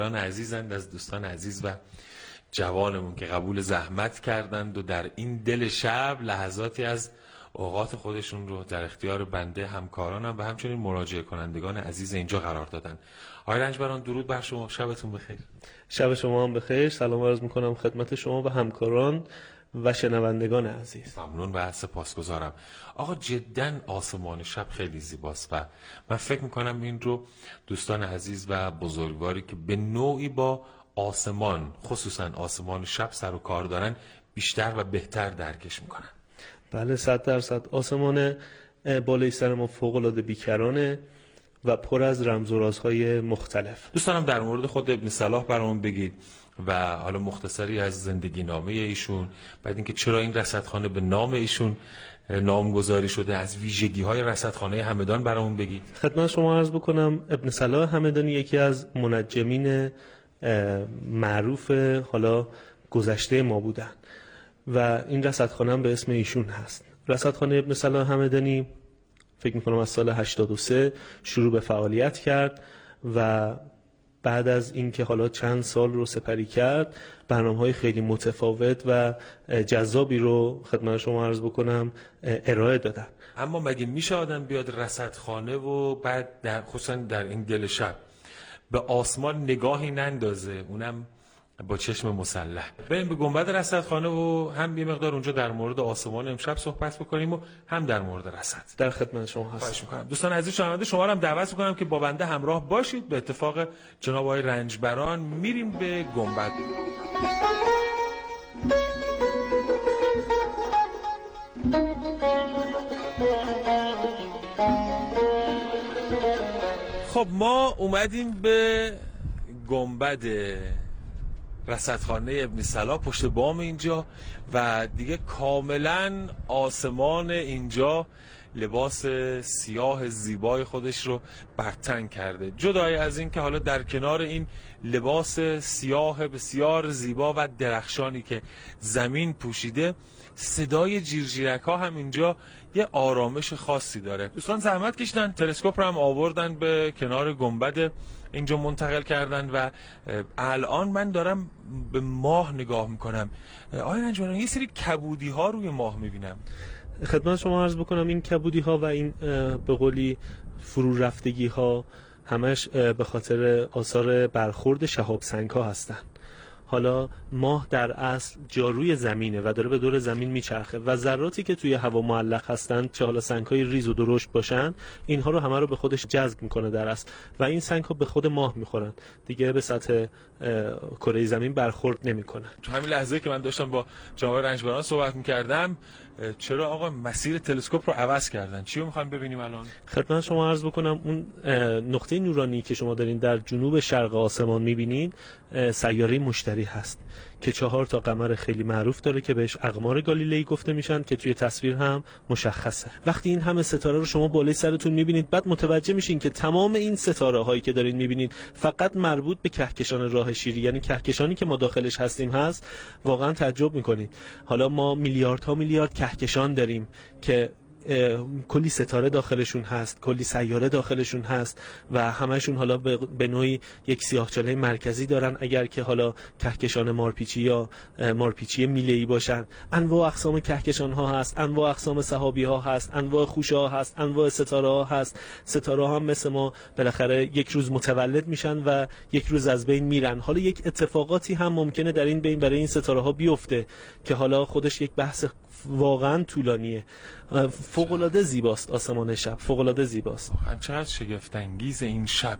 عزیزند از دوستان عزیز و جوانمون که قبول زحمت کردند و در این دل شب لحظاتی از اوقات خودشون رو در اختیار بنده همکارانم و همچنین مراجعه کنندگان عزیز اینجا قرار دادن. آقای رنجبران درود بر شما، شبتون بخیر. شب شما هم بخیر. سلام عرض میکنم خدمت شما و همکاران و شنوندگان عزیز. ممنون و سپاسگزارم. آقا جدا آسمان شب خیلی زیباست و من فکر میکنم این رو دوستان عزیز و بزرگواری که به نوعی با آسمان، خصوصا آسمان شب سر و کار دارن، بیشتر و بهتر درکش میکنن. بله 100%. آسمان بالای سر ما فوق‌العاده بیکرانه و پر از رمز و رازهای مختلف. دوستانم در مورد خود ابن صلاح برامون بگید و حالا مختصری از زندگی نامه ایشون، بعد اینکه چرا این رصدخانه به نام ایشون نامگذاری شده، از ویژگی‌های رصدخانه همدان برامون بگید. خدمت شما عرض بکنم ابن صلاح همدانی یکی از منجمین معروف حالا گذشته ما بودن و این رصدخانه هم به اسم ایشون هست. رصدخانه ابن صلاح همدانی فکر می‌کنم از سال 83 شروع به فعالیت کرد و بعد از اینکه حالا چند سال رو سپری کرد، برنامه‌های خیلی متفاوت و جذابی رو خدمت شما عرض بکنم ارائه دادن. اما مگه میشه آدم بیاد رصدخانه و بعد خصوصا در این دل شب به آسمان نگاهی نندازه، اونم با چشم مسلح؟ بریم به گنبد رصدخانه و هم یه مقدار اونجا در مورد آسمان امشب صحبت بکنیم و هم در مورد رصد. در خدمت شما هستم. خواهش می‌کنم. دوستان عزیز شنونده شما رو هم دعوت می‌کنم که با بنده همراه باشید. به اتفاق جناب آقای رنجبران میریم به گنبد. خب ما اومدیم به گنبد رصدخانه ابن صلاح، پشت بام اینجا، و دیگه کاملا آسمان اینجا لباس سیاه زیبای خودش رو برتن کرده. جدای از این که حالا در کنار این لباس سیاه بسیار زیبا و درخشانی که زمین پوشیده، صدای جیرجیرک ها هم اینجا یه آرامش خاصی داره. دوستان زحمت کشیدن، تلسکوپ رو هم آوردن به کنار گنبد اینجا منتقل کردن و الان من دارم به ماه نگاه میکنم. آقای رنجبران یه سری کبودی ها روی ماه میبینم. خدمت شما عرض بکنم این کبودی ها و این به قولی فرو رفتگی ها همش به خاطر آثار برخورد شهاب سنگ ها هستن. حالا ماه در اصل جاروی زمینه و داره به دور زمین میچرخه و ذراتی که توی هوا معلق هستن، چه حالا سنگ‌های ریز و درشت باشن، اینها رو همه رو به خودش جذب میکنه در اصل و این سنگ‌ها به خود ماه میخورن، دیگه به سطح کره زمین برخورد نمیکنن. تو همین لحظه که من داشتم با جناب رنجبران صحبت میکردم، چرا آقا مسیر تلسکوپ رو عوض کردن؟ چی رو میخوایم ببینیم الان؟ خدمت شما عرض بکنم اون نقطه نورانی که شما دارین در جنوب شرق آسمان میبینین سیاره مشتری هست که 4 تا قمر خیلی معروف داره که بهش اقمار گالیلئی گفته میشن که توی تصویر هم مشخصه. وقتی این همه ستاره رو شما بالای سرتون میبینید، بعد متوجه میشین که تمام این ستاره هایی که دارین میبینید فقط مربوط به کهکشان راه شیری، یعنی کهکشانی که ما داخلش هستیم هست. واقعا تعجب میکنید. حالا ما میلیاردها میلیارد کهکشان داریم که کلی ستاره داخلشون هست، کلی سیاره داخلشون هست و همشون حالا به نوعی یک سیاهچاله مرکزی دارن، اگر که حالا کهکشان مارپیچی یا مارپیچی میله‌ای باشن. انواع اقسام کهکشان ها هست، انواع اقسام سحابی ها هست، انواع خوشه ها هست، انواع ستاره ها هست. ستاره ها هم مثل ما بالاخره یک روز متولد میشن و یک روز از بین میرن. حالا یک اتفاقاتی هم ممکنه در این بین برای این ستاره ها بیفته که حالا خودش یک بحث واقعا طولانیه. فوق‌العاده زیباست آسمان شب، فوق‌العاده زیباست. چقدر شگفت انگیز این شب.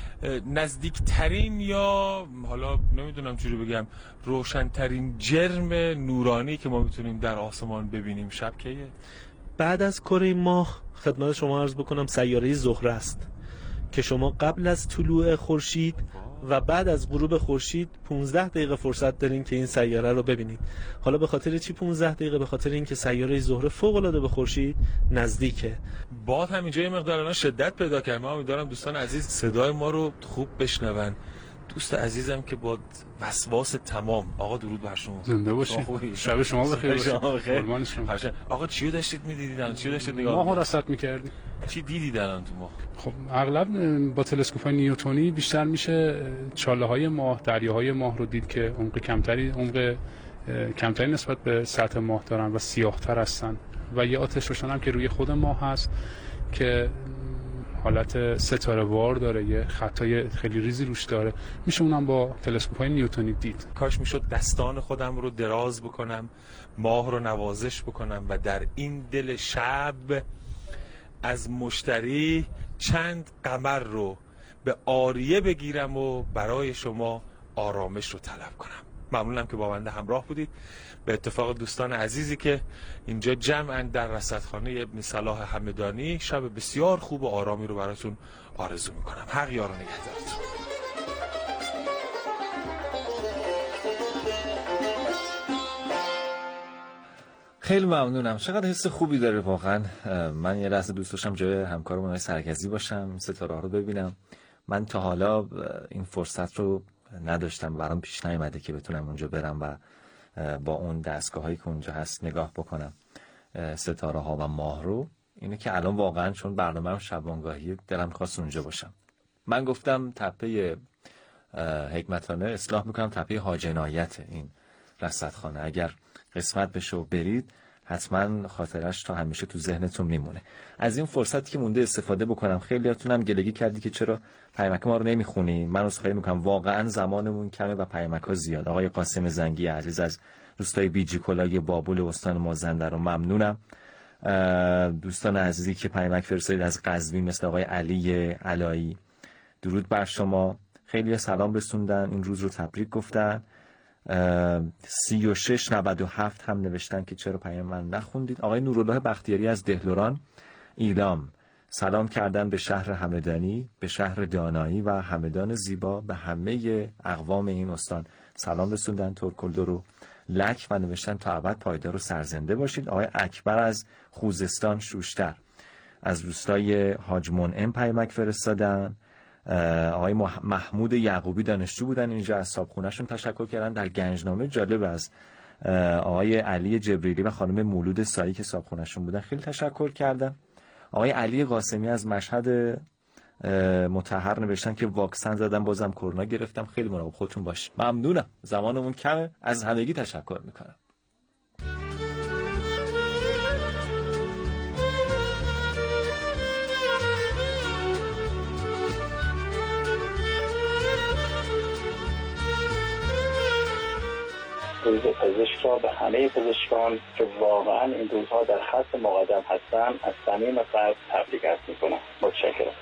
نزدیکترین یا حالا نمیدونم چجوری بگم روشنترین جرم نورانی که ما میتونیم در آسمان ببینیم شب کیه؟ بعد از کره ماه خدمت شما عرض بکنم سیاره زهره است که شما قبل از طلوع خورشید و بعد از غروب خورشید 15 دقیقه فرصت دارین که این سیاره رو ببینید. حالا به خاطر چی 15 دقیقه؟ به خاطر اینکه سیاره زهره فوق العاده به خورشید نزدیکه. باد همینجا یه مقدار الان شدت پیدا کرد. من امیدوارم دوستان عزیز صدای ما رو خوب بشنون. دوست عزیزم که با وسواس تمام. آقا درود بر شما. زنده باشید. شب شما بخیر باشه. قربان شما. آقا چی رو داشتید می‌دیدید؟ چی رو داشتید نگاه ماهو رصد می‌کردیم. چی دیدید الان تو ماه؟ خب اغلب با تلسکوپ‌های نیوتنی بیشتر میشه چاله‌های ماه، دریاهای ماه رو دید که عمق کمتری نسبت به سطح ماه دارن و سیاه‌تر هستن و یه آتش روشن هم که روی خود ماه هست که حالت ستاره وار داره، یه خطای خیلی ریزی روش داره، میشه اونم با تلسکوپ‌های نیوتنی دید. کاش میشد دستان خودم رو دراز بکنم، ماه رو نوازش بکنم و در این دل شب از مشتری چند قمر رو به عاریه بگیرم و برای شما آرامش رو طلب کنم. ممنونم که با بنده همراه بودید. به اتفاق دوستان عزیزی که اینجا جمعن در رصدخانه ابن صلاح همدانی، شب بسیار خوب و آرامی رو براتون آرزو میکنم. حق یار و نگهدارتون. خیلی ممنونم. چقدر حس خوبی داره واقعا. من یه لحظه دوست داشتم جای همکارم سرگزی باشم، ستاره ها رو ببینم. من تا حالا این فرصت رو نداشتم، برام پیش نیامده که بتونم اونجا برم و با اون دستگاه هایی که اونجا هست نگاه بکنم ستاره ها و ماه رو. اینه که الان واقعا چون برنامه‌ام شبانگاهی دلم خواست اونجا باشم. من گفتم تپه حکمتانه اصلاح میکنم تپه حاج عنایت این رصدخانه. اگر قسمت بشه و برید حتما خاطرش تا همیشه تو ذهنتون میمونه. از این فرصتی که مونده استفاده بکنم. خیلیاتون هم گلگی کردی که چرا پیامک ما رو نمیخونی. من عذرخواهی میکنم، واقعا زمانمون کمه و پیامک ها زیاد. آقای قاسم زنگی عزیز از روستای بیجی کلای بابل استان مازندران ممنونم. دوستان عزیزی که پیامک فرستادید از قزوین مثل آقای علی علایی، درود بر شما. خیلی سلام رسوندن، این روز رو تبریک گفتن. 3697 هم نوشتن که چرا پیام من نخوندید. آقای نورالله بختیاری از دهلوران ایلام سلام کردن به شهر همدانی، به شهر دانایی و همدان زیبا، به همه اقوام این استان سلام رسوندن. ترکلدو رو لک و نوشتن تا ابد پایدار و سرزنده باشید. آقای اکبر از خوزستان شوشتر از روستای حاج منعم پیامک فرستادن. آقای محمود یعقوبی دانشجو بودن اینجا، از صاحبخونه‌شون تشکر کردن. در گنجنامه جالب از آقای علی جبریلی و خانم مولود سایی که صاحبخونه‌شون بودن خیلی تشکر کردن. آقای علی قاسمی از مشهد مطهر نوشتن که واکسن زدم بازم کرونا گرفتم. خیلی مراقب خودتون باشید. ممنونم، زمانمون کمه. از همگی تشکر میکنم. روز پزشک را به همه پزشکان که واقعا این روزها در خط مقدم هستند از صمیم قلب تبریک عرض می‌کنم. متشکرم.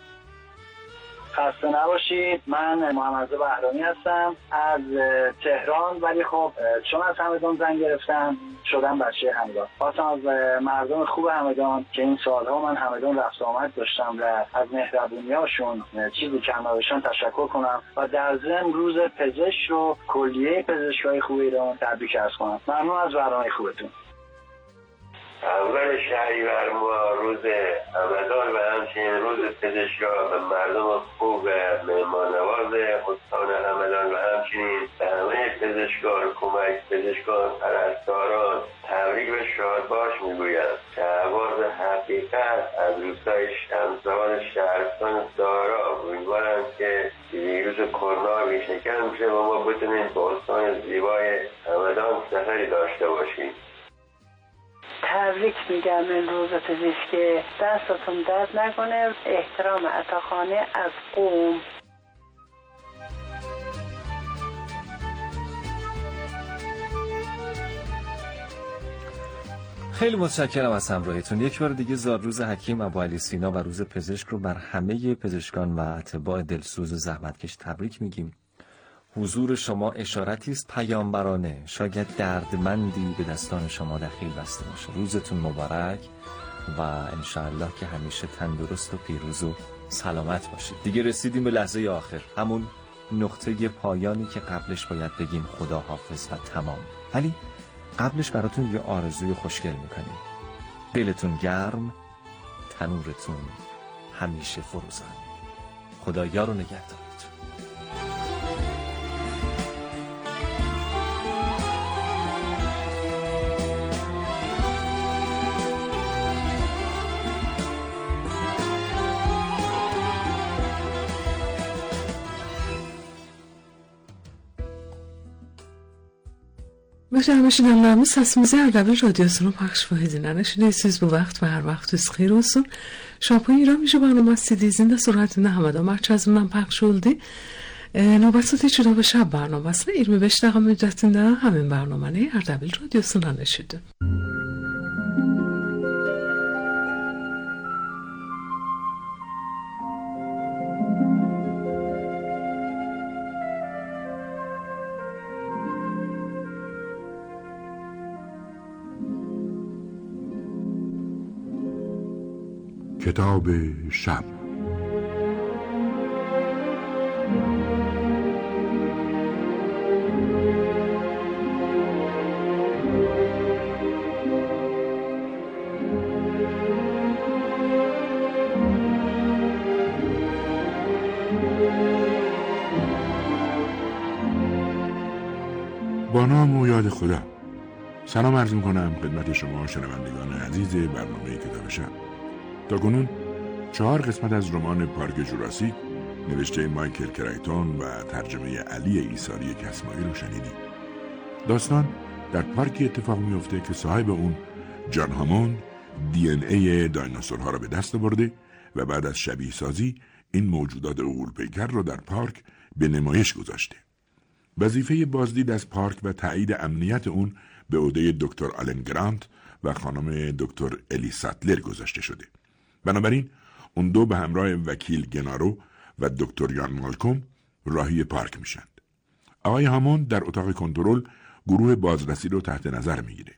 خسته نباشید. من محمد بهرانی هستم از تهران، ولی خب چون از همدان زنگ گرفتم شدم بچه همدان. خواستم از مردم خوب همدان که این سالها من همدان رفت آمد داشتم و از مهربونیاشون چیزی کم نداشتن تشکر کنم و در ضمن روز پزشک رو کلیه پزشکای خوب ایران تبریک عرض کنم. ممنون از برنامه خوبتون. اول شهریور ما روز همدان و همچنین روز پزشکان به مردم خوب مهماننواز استان همدان و همچنین به همه پزشکان، کمک پزشکان، پرستاران تبریک و شادباش میگویم. شهباز حقیقت از روستای شمسآباد شهرستان دارا امیدوارم که ویروس کرونا ریشه‌کن میشه و ما بتونیم به استان زیبای همدان سفری داشته باشیم. تبریک میگم این روز پزشکی، دستتون درد نکنه. احترام عطاخانه از قم. خیلی متشکرم از همراهیتون. یک بار دیگه زادروز حکیم ابوعلی سینا و روز پزشک رو بر همه پزشکان و اتباع دلسوز و زحمتکش تبریک میگیم. حضور شما اشارتی است پیامبرانه، شاید دردمندی به دستان شما دخیل بسته باشه. روزتون مبارک و انشاءالله که همیشه تندرست و پیروز و سلامت باشید. دیگه رسیدیم به لحظه آخر، همون نقطه پایانی که قبلش باید بگیم خدا حافظ و تمام، ولی قبلش براتون یه آرزوی خوشگل میکنیم. دلتون گرم، تنورتون همیشه فروزان. خدا یار و نگهدارتون. Başarmışlarımız səsimizi Ərdəbil Radiosunun paylaşımından eşidirsiniz bu vaxt və hər vaxtınız xeyir olsun. Şapın İran müjibana istədiyinizin də surətində Həmədə mərkəzindən paylaş oldu. Növbəti Teçirə və Şab bərnaməsi 25 dəqiqə müddətində həmin bərnaməni Ərdəbil Radiosundan eşidin. کتاب شب. با نام و یاد خدا. سلام عرض می‌کنم خدمت شما شنوندگان عزیز برنامه کتاب شب. تاکنون 4 قسمت از رمان پارک جوراسیک نوشته مایکل کرایتون و ترجمه علی ایساری کسمایی رو شنیدید. داستان در پارکی اتفاق میفته که صاحب اون جان هاموند دی ان ای دایناسورها را به دست آورده و بعد از شبیه سازی این موجودات غول‌پیکر را در پارک به نمایش گذاشته. وظیفه بازدید از پارک و تایید امنیت اون به عهده دکتر آلن گرانت و خانم دکتر الی ساتلر گذاشته شده. بنابراین اون دو به همراه وکیل گنارو و دکتر یان مالکوم راهی پارک میشند. آقای هاموند در اتاق کنترل گروه بازرسی رو تحت نظر میگیره.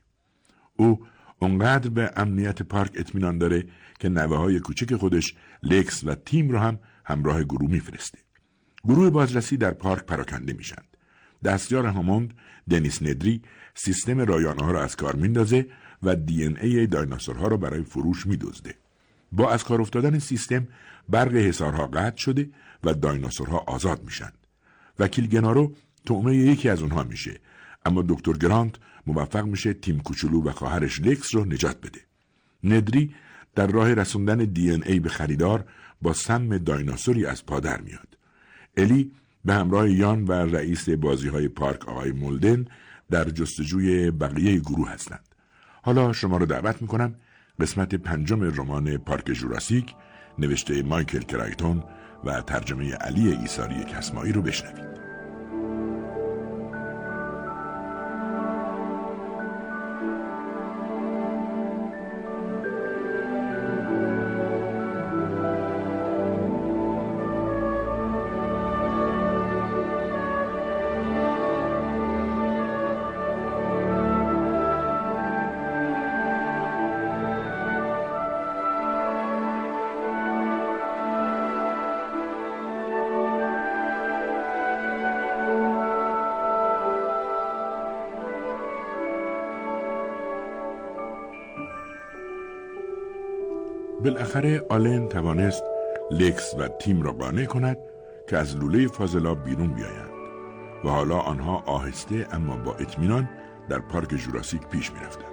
او اونقدر به امنیت پارک اطمینان داره که نوه‌های کوچک خودش لکس و تیم رو هم همراه گروه میفرسته. گروه بازرسی در پارک پراکنده میشند. دستیار هاموند دنیس ندری سیستم رایانه‌ها را از کار میندازه و دی ان ای دایناسورها را برای فروش میدزده. با از کار افتادن سیستم برق حصارها قطع شده و دایناسورها آزاد میشن. وکیل گنارو طعمه یکی از اونها میشه، اما دکتر گرانت موفق میشه تیم کوچولو و خواهرش لکس رو نجات بده. ندری در راه رسوندن دی ان ای به خریدار با سم دایناسوری از پا در میاد. الی به همراه یان و رئیس بازی‌های پارک آقای مولدن در جستجوی بقیه گروه هستند. حالا شما رو دعوت میکنم قسمت 5 رمان پارک جوراسیک نوشته مایکل کرایتون و ترجمه علی ایساری کسمایی رو بشنوید. بالاخره آلن توانست لکس و تیم را قانع کند که از لوله فاضلاب بیرون بیایند و حالا آنها آهسته اما با اطمینان در پارک جوراسیک پیش می رفتند.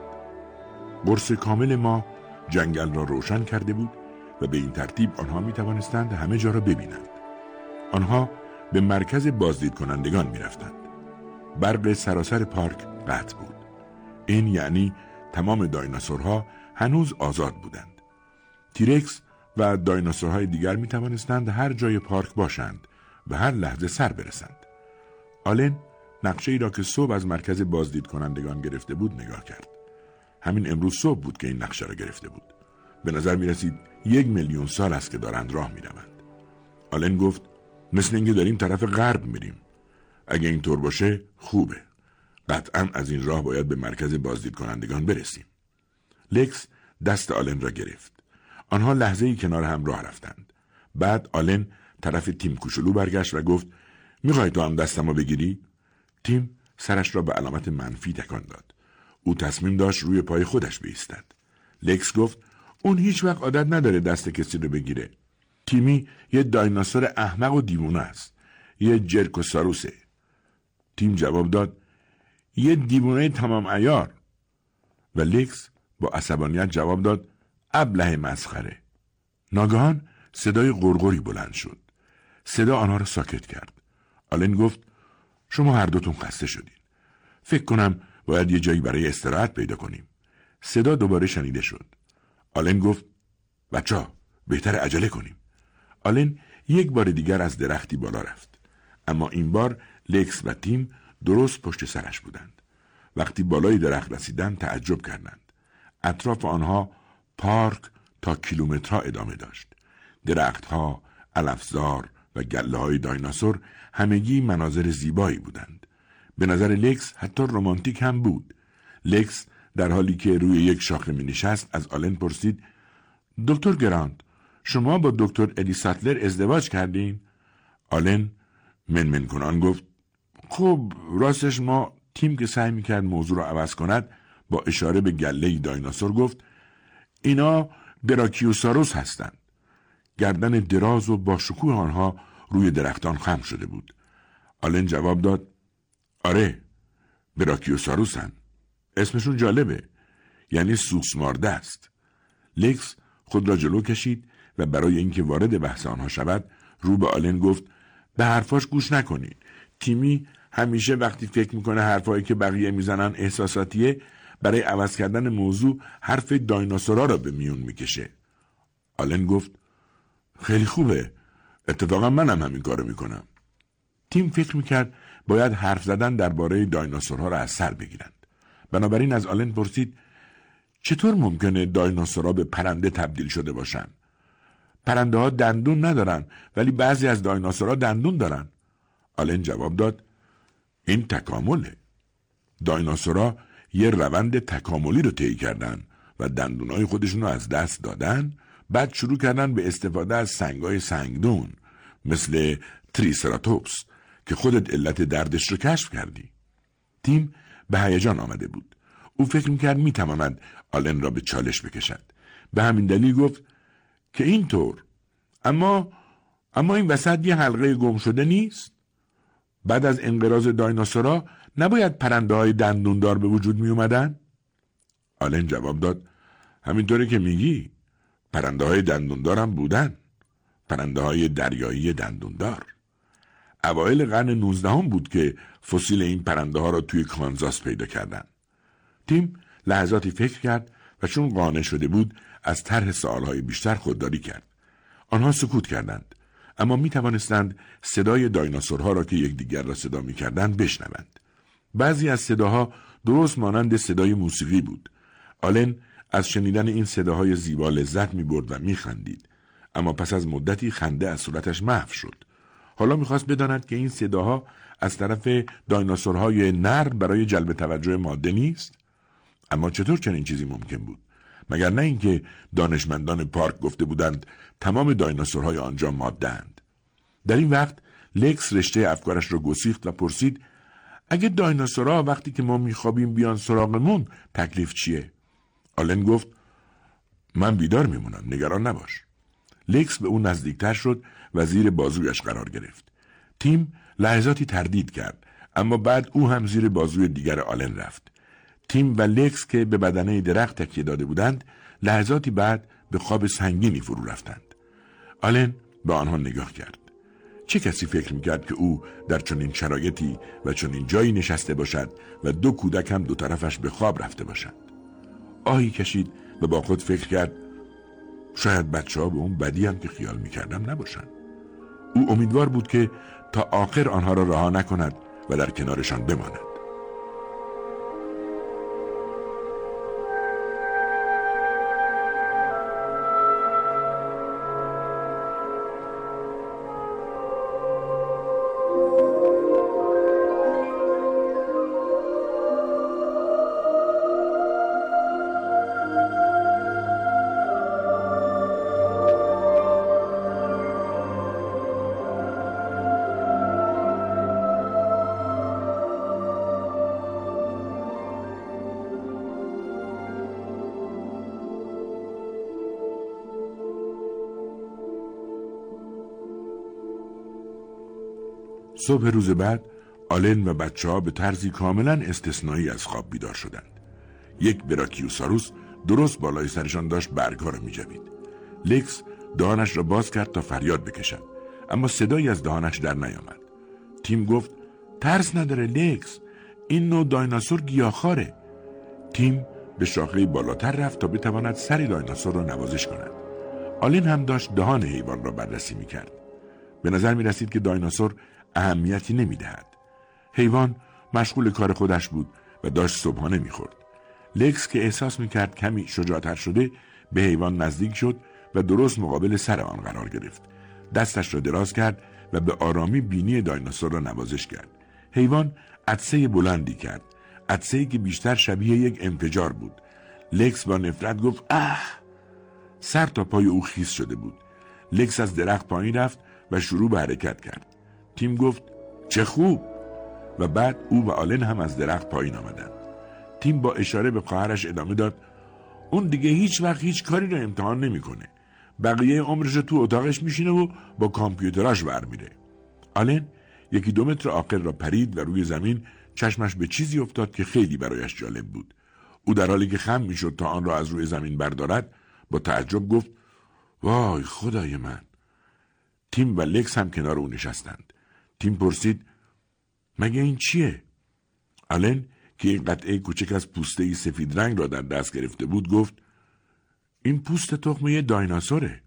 قرص کامل ما جنگل را روشن کرده بود و به این ترتیب آنها می توانستند همه جا را ببینند. آنها به مرکز بازدید کنندگان می رفتند. برق سراسر پارک قطع بود. این یعنی تمام دایناسورها هنوز آزاد بودند. تیرکس و دایناسورهای دیگر می توانستند هر جای پارک باشند و هر لحظه سر برسند. آلن نقشه‌ای را که صبح از مرکز بازدید کنندگان گرفته بود نگاه کرد. همین امروز صبح بود که این نقشه را گرفته بود. به نظر می رسید 1,000,000 سال است که دارند راه می روند. آلن گفت مثل اینکه داریم طرف غرب میریم. اگه اینطور باشه خوبه. قطعا از این راه باید به مرکز بازدید کنندگان برسیم. لکس دست آلن را گرفت. آنها لحظه‌ای کنار هم راه رفتند. بعد آلن طرف تیم کوچولو برگشت و گفت میخوای تو هم دستمو بگیری؟ تیم سرش را به علامت منفی تکان داد. او تصمیم داشت روی پای خودش بایستد. لکس گفت اون هیچ وقت عادت نداره دست کسی رو بگیره. تیمی یه دایناسور احمق و دیوونه است. یه جرکوساروسه. تیم جواب داد یه دیوونه تمام عیار. و لکس با عصبانیت جواب داد ابله مسخره. ناگهان صدای غرغری بلند شد. صدا آنها را ساکت کرد. آلن گفت شما هر دوتون خسته شدین. فکر کنم باید یه جایی برای استراحت پیدا کنیم. صدا دوباره شنیده شد. آلن گفت بچه‌ها بهتر عجله کنیم. آلن یک بار دیگر از درختی بالا رفت. اما این بار لکس و تیم درست پشت سرش بودند. وقتی بالای درخت رسیدند تعجب کردند. اطراف آنها پارک تا کیلومترها ادامه داشت. درختها، علفزار و گله‌های دایناسور همگی مناظر زیبایی بودند. به نظر لکس حتی رمانتیک هم بود. لکس در حالی که روی یک شاخه می نشست از آلن پرسید دکتر گرانت، شما با دکتر ادی ساتلر ازدواج کردین؟ آلن منمن کنان گفت خب راستش ما تیم که سعی میکرد موضوع را عوض کند با اشاره به گله دایناسور گفت اینا براکیوساروس هستند. گردن دراز و با شکوه آنها روی درختان خم شده بود. آلن جواب داد آره براکیوساروسن. اسمشون جالبه، یعنی سوسمارده است. لکس خود را جلو کشید و برای اینکه وارد بحث آنها شود رو به آلن گفت به حرفاش گوش نکنید. تیمی همیشه وقتی فکر میکنه حرفایی که بقیه میزنن احساساتیه، برای عوض کردن موضوع حرف دایناسورا را به میون میکشه. آلن گفت خیلی خوبه، اتفاقا منم همین کارو میکنم. تیم فکر میکرد باید حرف زدن درباره دایناسورها را از سر بگیرند. بنابراین از آلن پرسید چطور ممکنه دایناسورها به پرنده تبدیل شده باشن؟ پرنده ها دندون ندارن ولی بعضی از دایناسورها دندون دارن. آلن جواب داد این تکامله. دایناسورها یه روند تکاملی رو طی کردن و دندونای خودشون رو از دست دادن، بعد شروع کردن به استفاده از سنگای سنگدون مثل تریسراتوپس که خودت علت دردش رو کشف کردی. تیم به هیجان آمده بود. او فکر میکرد میتواند آلن را به چالش بکشد. به همین دلیل گفت که اینطور اما این وسط یه حلقه گم شده نیست؟ بعد از انقراض دایناسورها نباید پرنده های دندوندار به وجود می اومدن؟ آلن جواب داد همینطوری که میگی، پرنده های دندوندار هم بودن، پرنده های دریایی دندوندار. اوایل قرن 19 بود که فسیل این پرنده ها را توی کانزاس پیدا کردن. تیم لحظاتی فکر کرد و چون قانع شده بود از طرح سوالهای بیشتر خودداری کرد. آنها سکوت کردند، اما می توانستند صدای دایناسورها را که یکدیگر را صدا می کردند بشنوند. بعضی از صداها درست مانند صدای موسیقی بود. آلن از شنیدن این صداهای زیبا لذت می برد و می خندید، اما پس از مدتی خنده از صورتش محو شد. حالا می‌خواست بداند که این صداها از طرف دایناسورهای نر برای جلب توجه ماده نیست؟ اما چطور چنین چیزی ممکن بود؟ مگر نه اینکه دانشمندان پارک گفته بودند تمام دایناسورهای آنجا ماده‌اند. در این وقت لکس رشته افکارش را گسیخت و پرسید اگه دایناسورها وقتی که ما میخوابیم بیان سراغمون تکلیف چیه؟ آلن گفت من بیدار میمونم، نگران نباش. لکس به اون نزدیکتر شد و زیر بازویش قرار گرفت. تیم لحظاتی تردید کرد، اما بعد او هم زیر بازوی دیگر آلن رفت. تیم و لکس که به بدنه درخت تکیه داده بودند، لحظاتی بعد به خواب سنگینی فرو رفتند. آلن به آنها نگاه کرد. چه کسی فکر میکرد که او در چنین شرایطی و چنین جایی نشسته باشد و دو کودک هم دو طرفش به خواب رفته باشند؟ آهی کشید و با خود فکر کرد شاید بچه‌ها به اون بدی هم که خیال میکردم نباشند. او امیدوار بود که تا آخر آنها را رها نکند و در کنارشان بماند. صبح روز بعد آلن و بچه‌ها به طرزی کاملا استثنایی از خواب بیدار شدند. یک براکیوساروس درست بالای سرشان داشت برگ‌ها را می‌جوید. لکس دهانش را باز کرد تا فریاد بکشد، اما صدایی از دهانش در نیامد. تیم گفت ترس نداره لکس، این نوع دایناسور گیاهخواره. تیم به شاخه بالاتر رفت تا بتواند سر دایناسور را نوازش کند. آلن هم داشت دهان حیوان را بررسی میکرد. به نظر می رسید که دایناسور اهمیتی نمی دهد. حیوان مشغول کار خودش بود و داشت صبحانه می خورد. لکس که احساس می کرد کمی شجاعتر شده به حیوان نزدیک شد و درست مقابل سر آن قرار گرفت. دستش را دراز کرد و به آرامی بینی دایناسور را نوازش کرد. حیوان عطسه بلندی کرد. عطسه‌ای که بیشتر شبیه یک انفجار بود. لکس با نفرت گفت اه! سر تا پای او خیس شده بود. لکس از درخت پایین رفت و شروع به حرکت کرد. تیم گفت چه خوب! و بعد او و آلن هم از درخت پایین آمدند. تیم با اشاره به خواهرش ادامه داد اون دیگه هیچ وقت هیچ کاری رو امتحان نمی‌کنه. بقیه عمرش رو تو اتاقش میشینه و با کامپیوتراش برمیره. آلن 1-2 متر آخر را پرید و روی زمین چشمش به چیزی افتاد که خیلی برایش جالب بود. او در حالی که خم میشد تا آن را از روی زمین بردارد با تعجب گفت وای خدای من. تیم و لکس هم کنار او نشستند. تیم پرسید مگه این چیه؟ آلن که این قطعه کوچک از پوسته‌ای سفید رنگ را در دست گرفته بود گفت این پوست تخم یه دایناسوره.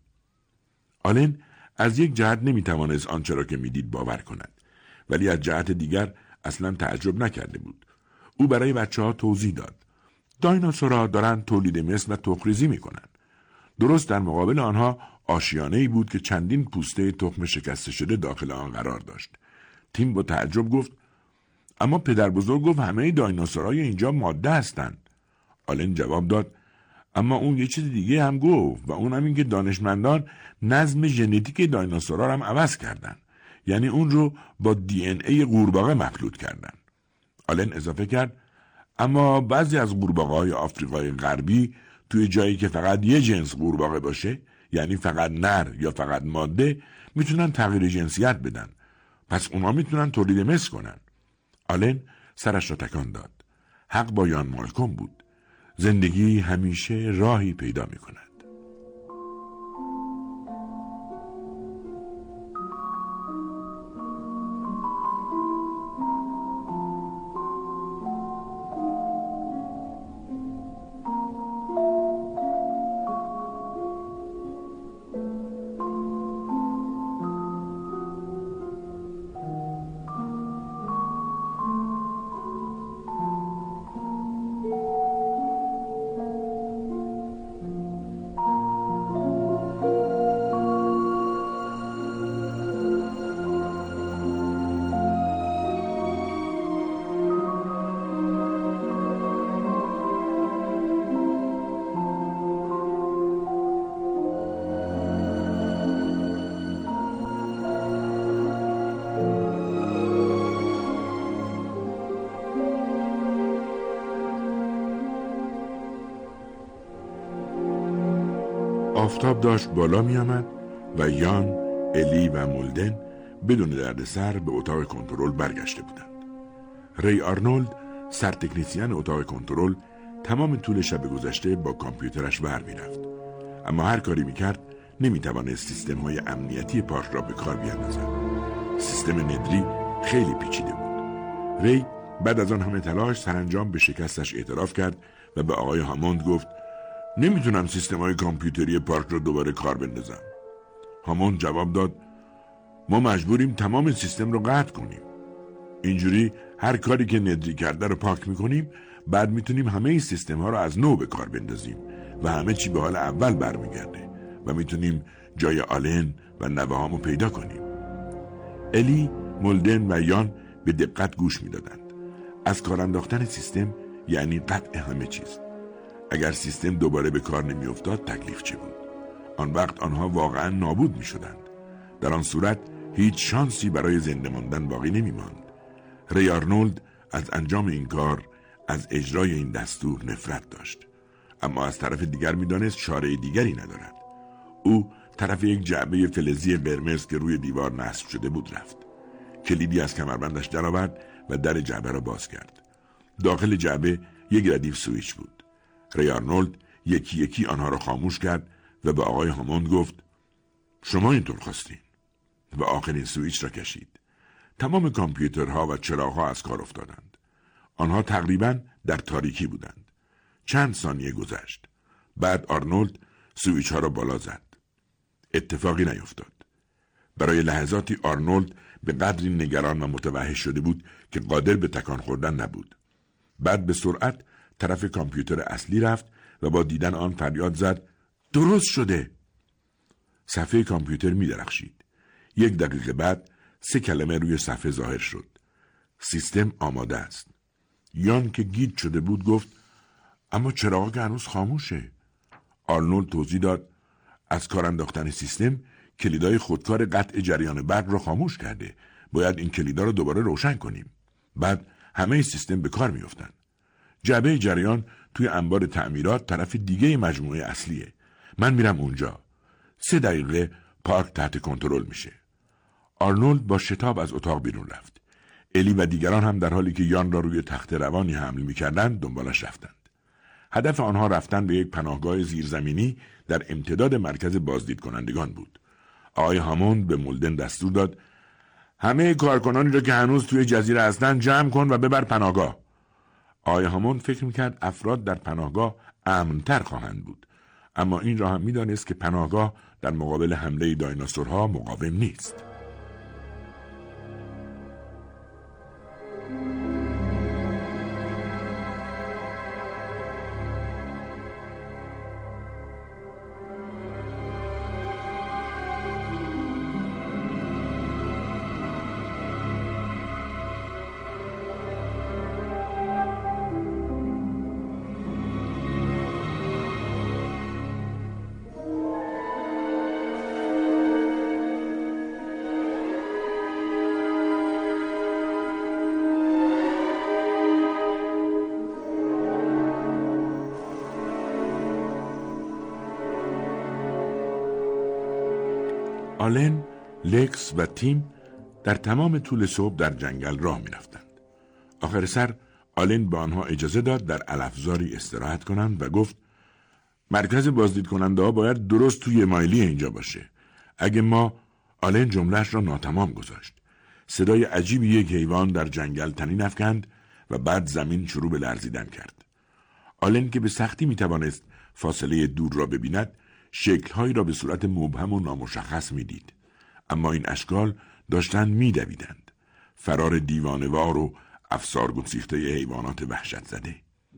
آلن از یک جهت نمیتوانست آنچه را که میدید باور کند، ولی از جهت دیگر اصلا تعجب نکرده بود. او برای بچه‌ها توضیح داد دایناسورها دارن تولید مثل و تخم‌ریزی میکنن. درست در مقابل آنها آشیانه‌ای بود که چندین پوسته تخم شکسته شده داخل آن قرار داشت. تیم با تعجب گفت اما پدر بزرگ گفت همه دایناسورهای اینجا ماده هستند. آلن جواب داد اما اون یه چیز دیگه هم گفت و اون هم این که دانشمندان نظم ژنتیک دایناسورها رو هم عوض کردن. یعنی اون رو با DNA قورباغه مخلوط کردن. آلن اضافه کرد اما بعضی از قورباغه‌های آفریقای غربی توی جایی که فقط یه جنس قورباغه باشه، یعنی فقط نر یا فقط ماده، میتونن تغییر جنسیت بدن. پس اونا میتونن تولید مثل کنن. آلن سرش را تکان داد. حق با یان مالکوم بود. زندگی همیشه راهی پیدا میکند. آفتاب داشت بالا می آمد و یان، الی و مولدن بدون دردسر به اتاق کنترل برگشته بودند. ری آرنولد، سرتکنیسیان اتاق کنترل، تمام طول شب گذشته با کامپیوترش ور می رفت. اما هر کاری می کرد نمی توانست سیستم های امنیتی پارک را به کار بیاندازد. سیستم ندری خیلی پیچیده بود. ری بعد از آن همه تلاش سرانجام به شکستش اعتراف کرد و به آقای هاموند گفت نمیتونم سیستم‌های کامپیوتری پارک رو دوباره کار بندازم. هاموند جواب داد ما مجبوریم تمام سیستم رو قطع کنیم. اینجوری هر کاری که ندری کرده رو پاک میکنیم، بعد میتونیم همه این سیستم‌ها رو از نو به کار بندازیم و همه چی به حال اول برمیگرده و میتونیم جای آلن و نوه‌هامو پیدا کنیم. الی، مولدن و یان به دقت گوش میدادند. از کار انداختن سیستم یعنی قطع همه چیز. اگر سیستم دوباره به کار نمی افتاد تکلیف چه بود؟ آن وقت آنها واقعا نابود می شدند. در آن صورت هیچ شانسی برای زنده ماندن باقی نمی ماند. ری آرنولد از انجام این کار، از اجرای این دستور نفرت داشت. اما از طرف دیگر می دانست چاره دیگری ندارد. او طرف یک جعبه فلزی قرمز که روی دیوار نصب شده بود رفت. کلیدی از کمربندش درآورد و در جعبه را باز کرد. داخل جعبه یک ردیف سوئیچ بود. ری آرنولد یکی یکی آنها را خاموش کرد و به آقای هاموند گفت شما اینطور خواستین و آخرین سوئیچ را کشید. تمام کامپیوترها و چراغها از کار افتادند. آنها تقریباً در تاریکی بودند. چند ثانیه گذشت. بعد آرنولد سویچ ها را بالا زد. اتفاقی نیفتاد. برای لحظاتی آرنولد به قدری نگران و متوحش شده بود که قادر به تکان خوردن نبود. بعد به سرعت طرف کامپیوتر اصلی رفت و با دیدن آن فریاد زد: درست شده! صفحه کامپیوتر می درخشید. 1 دقیقه بعد 3 کلمه روی صفحه ظاهر شد: سیستم آماده است. یان که گیج شده بود گفت: اما چراغ که هنوز خاموشه. آرنولد توضیح داد: از کار انداختن سیستم کلیدای خودکار قطع جریان برق را خاموش کرده. باید این کلیدا را دوباره روشن کنیم. بعد همه سیستم به کار میافتند. جعبه جریان توی انبار تعمیرات طرف دیگه مجموعه اصلیه. من میرم اونجا. 3 دقیقه پارک تحت کنترل میشه. آرنولد با شتاب از اتاق بیرون رفت. الی و دیگران هم در حالی که یان را روی تخت روانی حمل میکردند دنبالش رفتند. هدف آنها رفتن به یک پناهگاه زیرزمینی در امتداد مرکز بازدید کنندگان بود. آقای هاموند به مولدن دستور داد: همه کارکنانی را که هنوز توی جزیره هستند جمع کن و ببر پناهگاه. آقای هاموند فکر میکرد افراد در پناهگاه امن‌تر خواهند بود، اما این را هم میدانست که پناهگاه در مقابل حمله دایناسورها مقاوم نیست. آلن، لکس و تیم در تمام طول صبح در جنگل راه می رفتند. آخر سر آلن به آنها اجازه داد در علفزاری استراحت کنند و گفت: مرکز بازدید کننده ها باید درست توی مایلی اینجا باشه. اگه ما... آلن جملهش را ناتمام گذاشت. صدای عجیبی یک حیوان در جنگل طنین افکند و بعد زمین شروع به لرزیدن کرد. آلن که به سختی می توانست فاصله دور را ببیند، شکل‌هایی را به صورت مبهم و نامشخص می‌دید، اما این اشکال داشتند می‌دویدند، فرار دیوانه‌وار و افسارگسیخته حیوانات وحشت زده.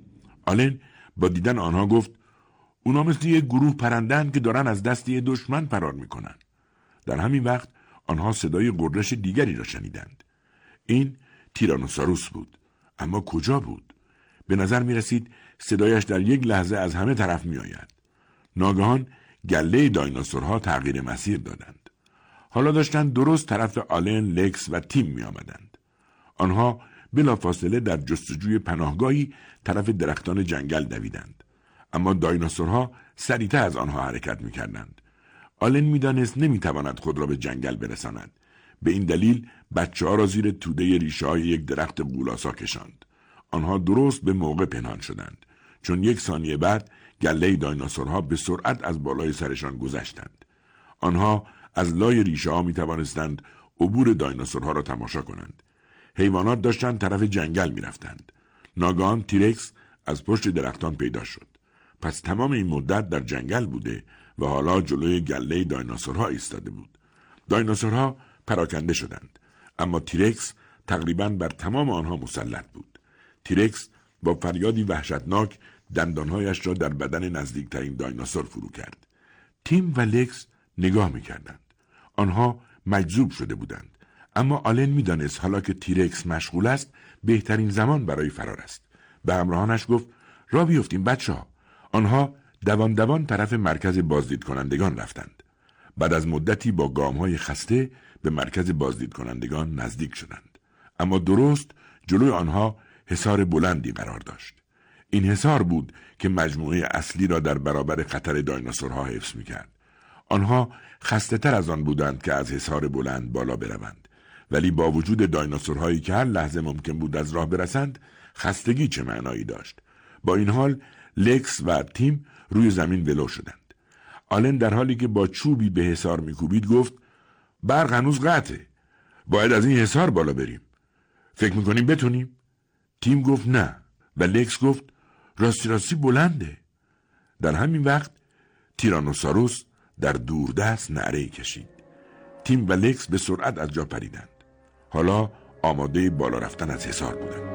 آلن با دیدن آنها گفت: اونا مثل یک گروه پرنده‌اند که دارن از دست یک دشمن فرار می‌کنن. در همین وقت آنها صدای غرش دیگری را شنیدند. این تیرانوساروس بود، اما کجا بود؟ به نظر می‌رسید صدایش در یک لحظه از همه طرف می‌آید. ناگهان گله دایناسورها تغییر مسیر دادند. حالا داشتند درست طرف آلن، لکس و تیم می آمدند. آنها بلافاصله در جستجوی پناهگاهی طرف درختان جنگل دویدند. اما دایناسورها سریعتر از آنها حرکت می کردند. آلن می دانست نمی تواند خود را به جنگل برساند. به این دلیل بچه ها را زیر توده ریشه های یک درخت غولاسا کشاند. آنها درست به موقع پنهان شدند، چون 1 ثانیه بعد گله دایناسورها به سرعت از بالای سرشان گذشتند. آنها از لای ریشه ها می توانستند عبور دایناسورها را تماشا کنند. حیوانات داشتند طرف جنگل می رفتند. ناگهان تیرکس از پشت درختان پیدا شد. پس تمام این مدت در جنگل بوده و حالا جلوی گله دایناسورها ایستاده بود. دایناسورها پراکنده شدند، اما تیرکس تقریباً بر تمام آنها مسلط بود. تیرکس با فریادی وحشتناک دندانهایش را در بدن نزدیکترین دایناسور فرو کرد. تیم و لکس نگاه می‌کردند. آنها مجذوب شده بودند، اما آلن می‌دانست حالا که تیرکس مشغول است بهترین زمان برای فرار است. به همراهانش گفت: راه بیفتیم بچه‌ها. آنها دوان دوان طرف مرکز بازدید کنندگان رفتند. بعد از مدتی با گام‌های خسته به مرکز بازدید کنندگان نزدیک شدند، اما درست جلوی آنها حصار بلندی قرار داشت. این حصار بود که مجموعه اصلی را در برابر خطر دایناسورها حفظ می‌کرد. آنها خسته تر از آن بودند که از حصار بلند بالا بروند، ولی با وجود دایناسورهایی که هر لحظه ممکن بود از راه برسند، خستگی چه معنایی داشت؟ با این حال لکس و تیم روی زمین ولو شدند. آلن در حالی که با چوبی به حصار می‌کوبید گفت: برق هنوز قطعه. باید از این حصار بالا بریم. فکر می‌کنیم بتونیم؟ تیم گفت نه و لکس گفت راستی بلنده. در همین وقت تیرانوساروس در دوردست نعره‌ای کشید. تیم و لکس به سرعت از جا پریدند. حالا آماده بالا رفتن از حصار بودند.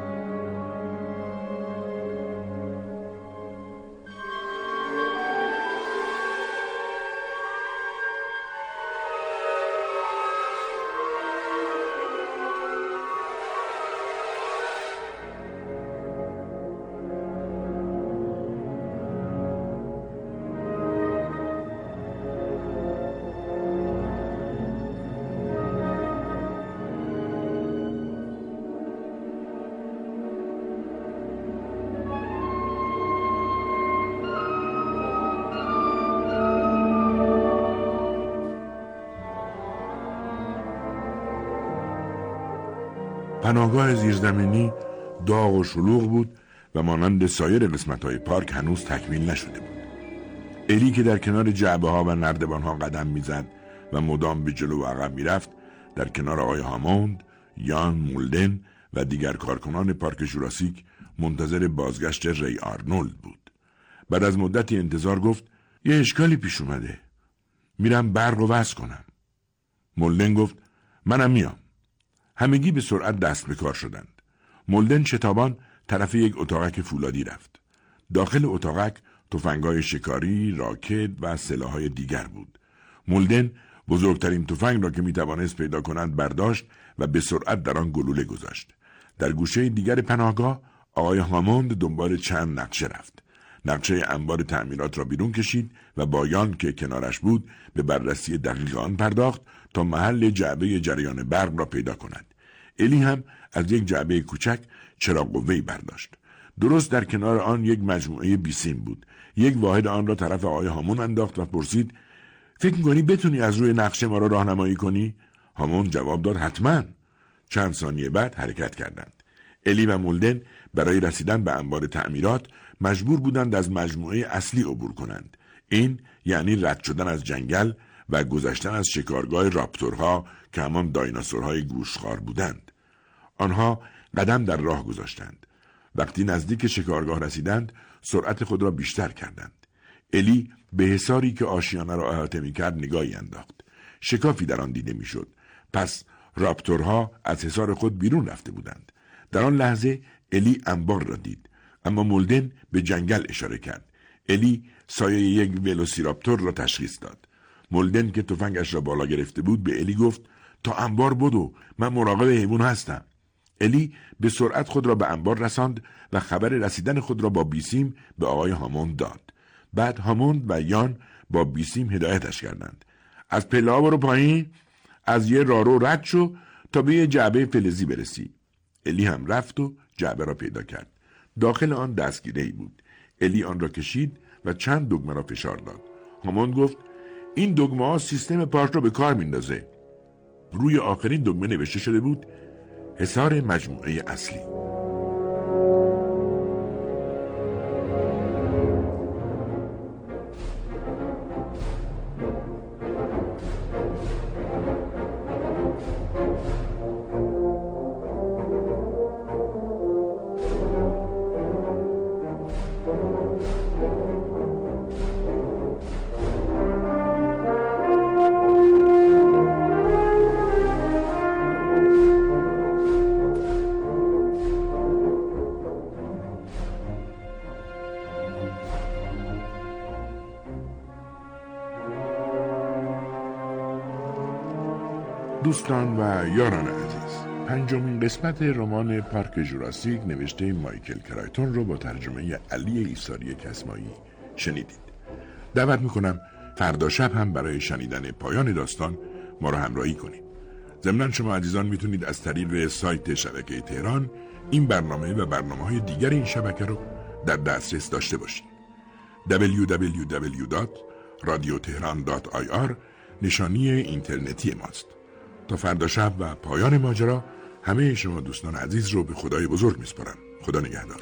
پناهگاه زیرزمینی داغ و شلوغ بود و مانند سایر قسمت‌های پارک هنوز تکمیل نشده بود. الی که در کنار جعبه‌ها و نردبان‌ها قدم می‌زد و مدام به جلو و عقب می‌رفت، در کنار آقای هاموند، یان مولدن و دیگر کارکنان پارک ژوراسیک منتظر بازگشت ری آرنولد بود. بعد از مدتی انتظار گفت یه اشکالی پیش اومده. میرم برق رو وصل کنم. مولدن گفت منم میام. همگی به سرعت دست به کار شدند. مولدن شتابان طرف یک اتاقک فولادی رفت. داخل اتاقک تفنگ‌های شکاری، راکت و سلاح‌های دیگر بود. مولدن بزرگترین تفنگ را که می‌توانست پیدا کند برداشت و به سرعت در آن گلوله گذاشت. در گوشه دیگر پناهگاه آقای هاموند دنبال چند نقشه رفت. نقشه انبار تعمیرات را بیرون کشید و با یان که کنارش بود به بررسی دقیق آن پرداخت تا محل جعبه جریان برق را پیدا کند. الی هم از یک جعبه کوچک چراغ قوه‌ای برداشت. درست در کنار آن یک مجموعه بیسیم بود. یک واحد آن را طرف آقای هامون انداخت و پرسید فکر می‌کنی بتونی از روی نقشه ما را راهنمایی کنی؟ هامون جواب داد حتما. چند ثانیه بعد حرکت کردند. الی و مولدن برای رسیدن به انبار تعمیرات مجبور بودند از مجموعه اصلی عبور کنند. این یعنی رد شدن از جنگل و گذشتن از شکارگاه راپتورها که همان دایناسورهای گوشخوار بودند. آنها قدم در راه گذاشتند. وقتی نزدیک شکارگاه رسیدند سرعت خود را بیشتر کردند. الی به حصاری که آشیانه را احاطه می‌کرد نگاهی انداخت. شکافی در آن دیده می‌شد. پس راپتورها از حصار خود بیرون رفته بودند. در آن لحظه الی انبار را دید، اما مولدن به جنگل اشاره کرد. الی سایه یک ولوسیراپتور را تشخیص داد. مولدن که تفنگش را بالا گرفته بود به الی گفت تا انبار بدو، من مراقب حیوان هستم. الی به سرعت خود را به انبار رساند و خبر رسیدن خود را با بیسیم به آقای هاموند داد. بعد هاموند و یان با بیسیم هدایتش کردند. از پله‌ها برو پایین، از یه راهرو رد شو تا به یه جعبه فلزی برسی. الی هم رفت و جعبه را پیدا کرد. داخل آن دستگیره‌ای بود. الی آن را کشید و چند دکمه را فشار داد. هاموند گفت این دکمه ها سیستم پارک را به کار میندازه. روی آخرین دکمه نوشته شده بود حصار مجموعه اصلی. دوستان و یاران عزیز، پنجمین قسمت رمان پارک ژوراسیک نوشته مایکل کرایتون رو با ترجمه علی ایساری کسمایی شنیدید. دعوت میکنم فردا شب هم برای شنیدن پایان داستان ما رو همراهی کنید. ضمناً شما عزیزان میتونید از طریق سایت شبکه تهران این برنامه و برنامه‌های دیگر این شبکه رو در دسترس داشته باشید. www.radiotehran.ir نشانی اینترنتی ماست. تا فردا شب و پایان ماجرا همه شما دوستان عزیز رو به خدای بزرگ میسپارم. خدا نگهدار.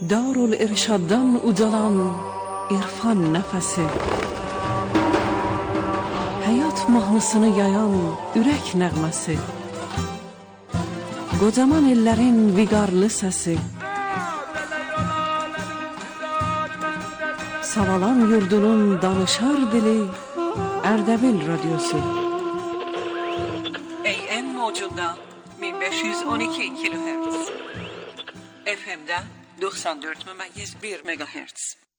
Darul-Irshaddan ucalan irfan nəfəsi, həyat mahnısını yayan ürək nəğməsi, qocaman ellərin viqarlı səsi, Savalan yurdunun danışar dili, Ərdəbil radyosu. AM mövcudda 1512 kHz, FM'də 94,1 MHz.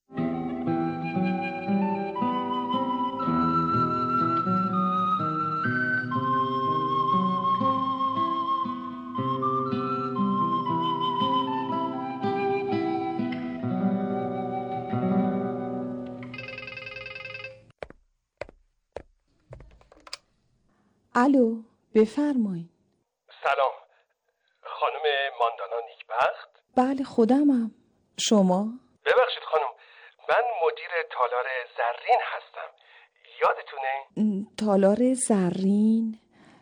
الو، بفرمایید. سلام، خانم ماندانا نیکبخت؟ بله خودمم. شما؟ ببخشید خانم، من مدیر تالار زرین هستم. یادتونه؟ تالار زرین؟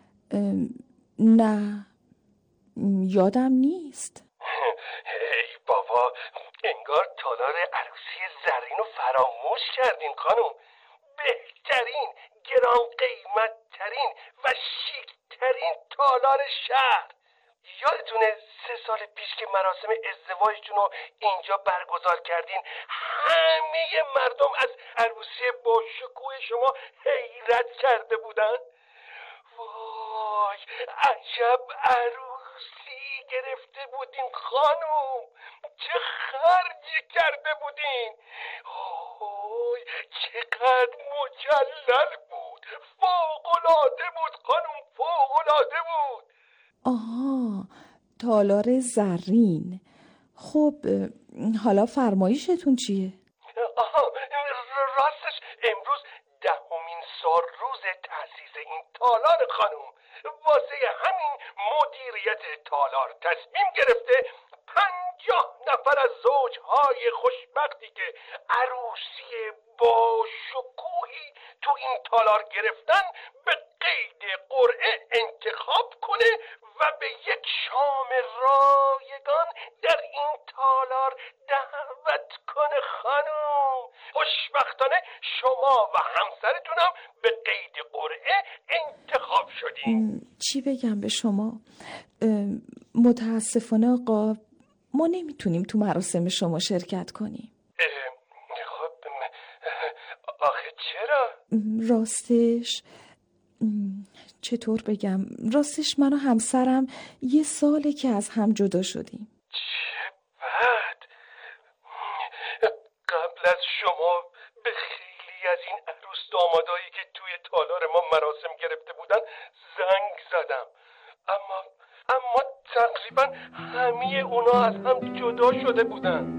نه، یادم نیست. ای بابا، انگار تالار عروسی زرین رو فراموش کردین خانم. بهترین، گران قیمتترین و شیکترین تالار شهر. یادتونه 3 سال پیش که مراسم ازدواجتون رو اینجا برگزار کردین، همه مردم از عروسی با شکوه شما حیرت کرده بودن؟ وای، عجب عروسی گرفته بودین خانم، چه خرجی کرده بودین. وای، چقدر مجلل بود، فوق‌العاده بود خانم، فوق‌العاده بود. آها، تالار زرین. خب حالا فرمایشتون چیه؟ آها، راستش امروز 10مین سال روز تأسیس این تالار خانم. واسه همین مدیریت تالار تصمیم گرفته 50 نفر از زوجهای خوشبختی که عروسی با شکوهی تو این تالار گرفتن به قید قرعه انتخاب کنه و به یک شام رایگان در این تالار دعوت کنه خانم. خوشبختانه شما و همسرتونم به قید قرعه انتخاب شدین. چی بگم به شما؟ متاسفانه آقا، ما نمیتونیم تو مراسم شما شرکت کنیم. خب آخه چرا؟ راستش چطور بگم؟ راستش من و همسرم 1 ساله که از هم جدا شدیم. چه بد. قبل از شما به خیلی از این عروس دامادایی که توی تالار ما مراسم گرفته بودن زنگ زدم، اما تقریبا همه اونا از هم جدا شده بودن.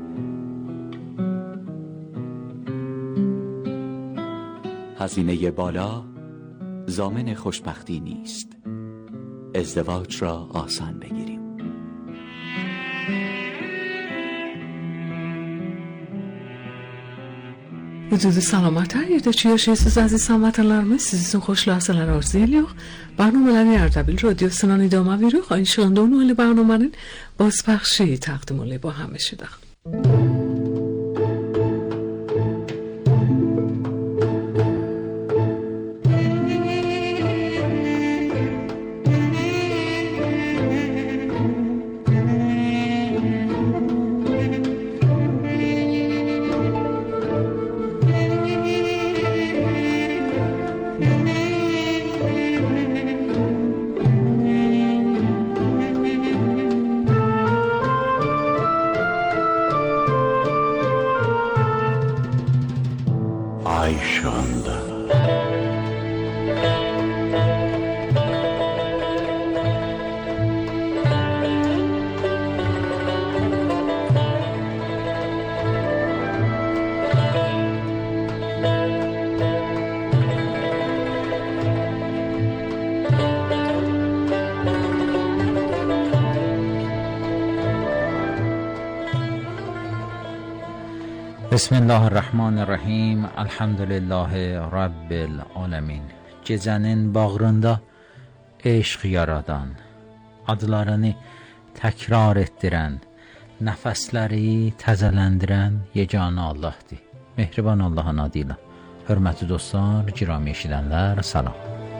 هزینه بالا ضامن خوشبختی نیست. ازدواج را آسان بگیریم. Vücudu salamat hər yerdə ki yaşayırsınız əziz hamvətənlərimiz. Siz üçün xoş lahzələr arzu edirik. Barnamələri Ərdəbil radiosundan idamə veririk. Aynı şəkildə onu barnamənin bozpəxşi təqdim olunur با هم eşidək. بسم الله الرحمن الرحیم. Elhamdülillahi Rabbil Alamin. Gecənin bağrında eşq yaradan, adlarını təkrar etdirən, nəfəsləri təzələndirən yeganə Allahdır. Mehriban Allahın adıyla. Hörmətli dostlar, girami eşidənlər, salam.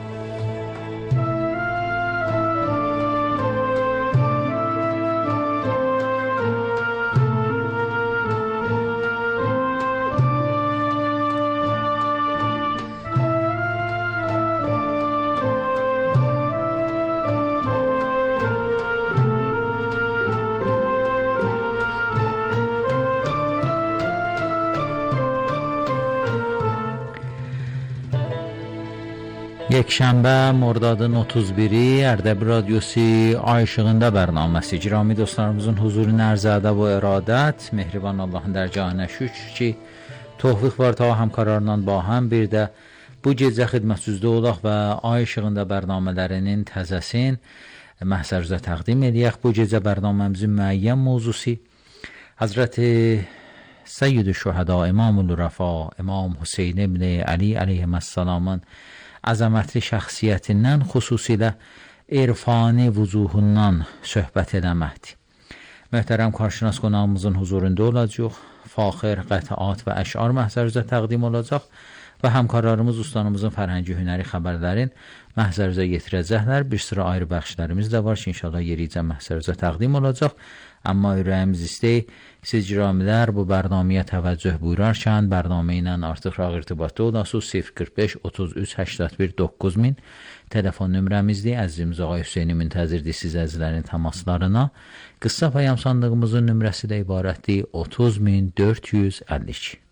یک شنبه مرداد 31 اردبیل رادیوسی آی ışığında برنامه‌سی. گرامی dostlarımızın huzuruna arz ədəb və iradət, mehriban Allahın dərgahına şükür ki, tövfiq var ta həmkarlarla bahəm bir də bu gecə xidmətinizdə olaq və ay ışığında bərnamələrinin təzəsin məhzərinizə təqdim edək. Bu gecə bərnaməmizin müəyyən mövzusu Hazreti Seyyid-i Şühəda İmamul Rəfa İmam Hüseyn ibn Ali əleyhissalamın əzəmətli şəxsiyyətindən, xüsusilə irfani vüzuhundan söhbət eləməkdir. Möhtərəm qarşınas qonağımızın huzurunda olacaq, faxir qətaat və əşar məhzərinizə təqdim olacaq və həmkarlarımız ustanımızın fərhəngi hünəri xəbərlərin məhzərinizə yetirəcəklər. Bir sıra ayrı bəxşlərimiz də var ki, inşallah yericə məhzərinizə təqdim olacaq. Amma ürəyimiz istəyir, siz giramilər bu bərnaməyə təvəccüh buyurarkən bərnamə ilə artıq irtibatda olasınız. 045 33 81 9000 telefon nömrəmizdir. Əzizimiz Ağay Hüseyni müntəzirdir siz əzizlərin təmaslarına. Qısa payam sandığımızın nömrəsi də ibarətdir 30452.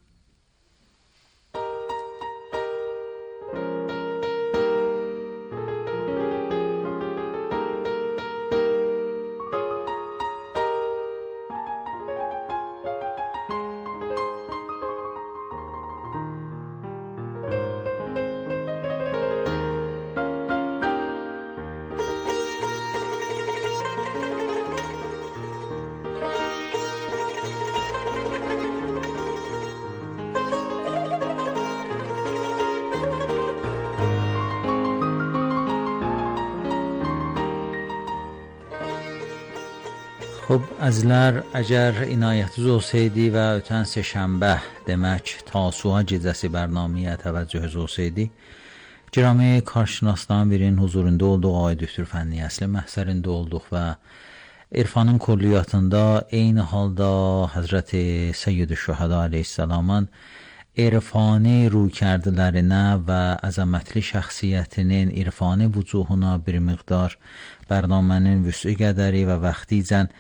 خب əzizlər, əgər inayətiniz olsaydı və ötən səhşənbə demək Tasu'a gecəsi bərnaməyə təvəccühünüz olsaydı, girami qarşınasdan birinin huzurunda olduq, Ağay Döktür Fənni Əsli məhzərində olduq və irfanın kulliyyatında eyni halda Həzrəti Seyyid-i Şühəda əleyhissalamın irfani ruykərdlərinə və əzəmətli şəxsiyyətinin irfani vücuhuna bir miqdar bərnamənin vüsü qədəri və vaxticən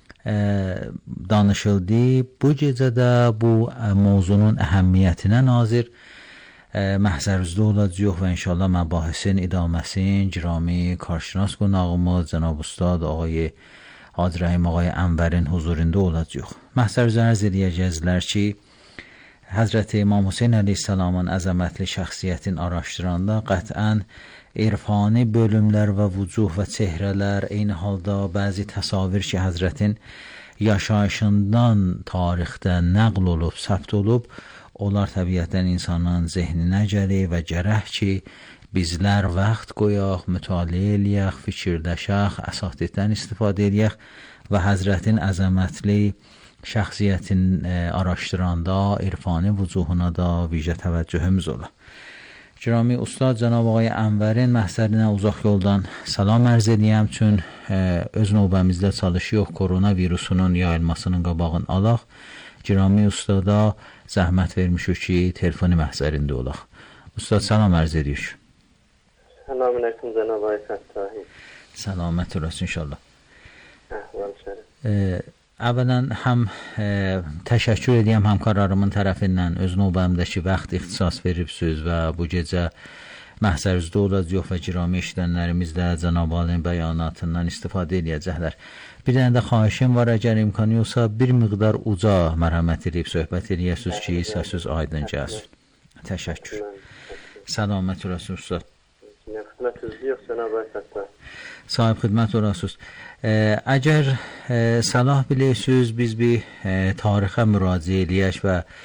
danışıldı. Bu gecədə bu mövzunun əhəmiyyətinə nazir məhzərinizdə olacaq və inşallah məbahisin idaməsin girami karşınas qonağımız Cənab Ustad Ağay Hacı Rəhim Ağay Ənvərin huzurunda olacaq. Məhzərinizə ərz edəcəklər ki, Həzrəti İmam Hüseyn əleyhissalamın əzəmətli şəxsiyyətin araşdıranda qətən irfani bölümlər və vücuh və çehrələr, eyni halda bəzi təsavvür ki, Həzrətin yaşayışından tarixdə nəql olub, səbt olub, onlar təbiətdən insanın zehninə gəlir və gərək ki, bizlər vaxt qoyaq, mütaliə eləyək, fikirləşək, əsatiddən istifadə eləyək və Həzrətin əzəmətli şəxsiyyətin araşdıranda irfani vücuhuna da vicə təvəccühümüz ola. Girami Ustad Cənab Ağay Ənvərin məhzərinə uzaq yoldan salam ərz edəyəm, çün öz növbəmizdə çalışıyıq koronavirusunun yayılmasının qabağını alaq. Girami Ustada zəhmət vermişik ki, telefoni məhzərində olaq. Ustad salam ərz edirik. Salam aleyküm Cənab Ağay Fəttahi. Salamət olasın inşallah. Əhval şərif. Əvvələn həm təşəkkür edəyəm həmkarlarımın tərəfindən öz növbəmdəki vaxt ixtisas veribsiniz və bu gecə məhzərinizdə olacaq və girami eşidənlərimiz də Cənab Alinin bəyanatından istifadə edəcəklər. Bir dənə də xahişim var, əgər imkanı yoxsa bir miqdar uca mərhəmət edib söhbət edəsiniz ki, səssiz aydın gəlsin. Təşəkkür. Salamət olasınız Ustad. Xidmətiniz yox Cənab Ağay Fəttahi. Sahib xidmət olasınız. Əgər salah bilirsiniz, biz bir tarixə müraciə eləyək və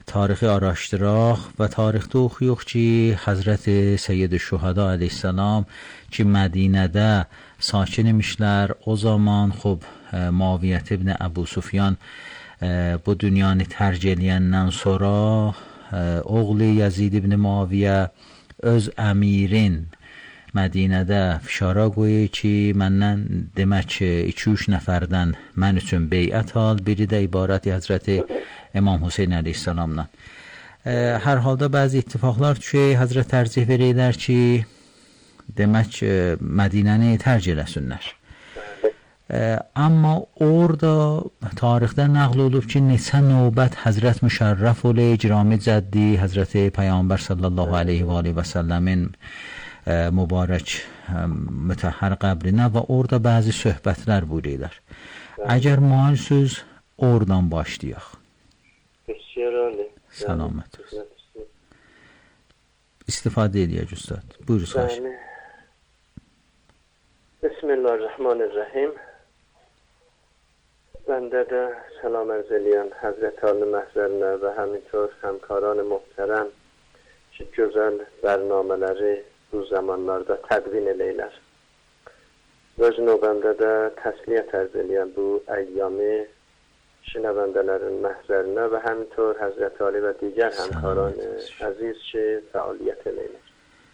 tarixi araşdıraq və tarixdə oxuyuq ki, Həzrəti Seyyid-i Şühəda əleyhissalam ki, Mədinədə sakin imişlər. O zaman xub Muaviyyət ibn Əbu Sufyan bu dünyanı tərk eləyəndən sonra oğlu Yazid ibn Muaviyyə öz əmirin Mədinədə fişara qoyur ki, məndən demək 2-3 nəfərdən mən üçün beyət al, biri də ibarəti Həzrəti İmam Hüseyn əleyhissalamdan. Hər halda bəzi ittifaqlar düşür, Həzrət tərcih verirlər ki, demək Mədinəni tərk eləsinlər. Amma orada tarixdə nəql olub ki, neçə növbət Həzrət Müşərrəf olə icrami cəddi Həzrəti Peyğəmbər sallallahu aleyhi və aleyhi və səlləmin mübarək mütəhhər qəbrinə və orada bəzi söhbətlər buyururlar. Əgər müalsüz oradan başlayaq. Səlamət. İstifadə edəyək Üstad. Buyursunuz. Bismillahirrahmanirrahim. Bəndə də salam ərz eləyən Həzrət Ali məhzərinə və həminطور həmkarان muhterəm ki, gözəl bərnamələri bu zamanlarda tədvin eləylər. Öz növbəndə də təsliyyət ərz eləyən bu əyyami şinəvəndələrin məhzərinə və həminطور Həzrət Ali və digər həmkarان əziz ki, fəaliyyət eləylər.